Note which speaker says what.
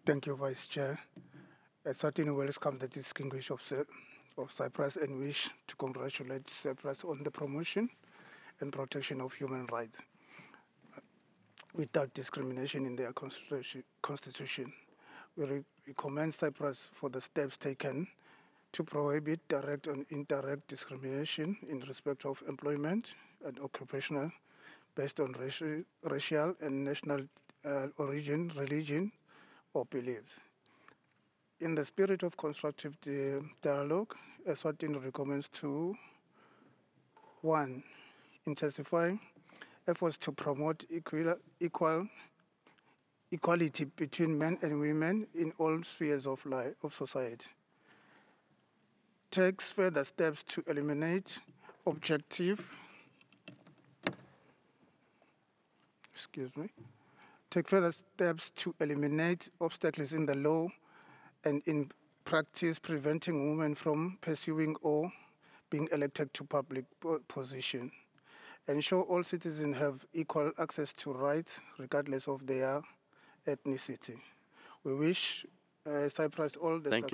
Speaker 1: Thank you, Vice Chair. I certainly welcome the distinguished of Cyprus and wish to congratulate Cyprus on the promotion and protection of human rights without discrimination in their constitution. We commend Cyprus for the steps taken to prohibit direct and indirect discrimination in respect of employment and occupational based on racial and national origin, religion, or beliefs. In the spirit of constructive dialogue, Eswatini recommends to 1. Intensify efforts to promote equality between men and women in all spheres of life of society. Takes further steps to eliminate objective, excuse me, take further steps to eliminate obstacles in the law and in practice preventing women from pursuing or being elected to public position. Ensure all citizens have equal access to rights regardless of their ethnicity. We wish Cyprus all the
Speaker 2: Thank
Speaker 1: success.
Speaker 2: you.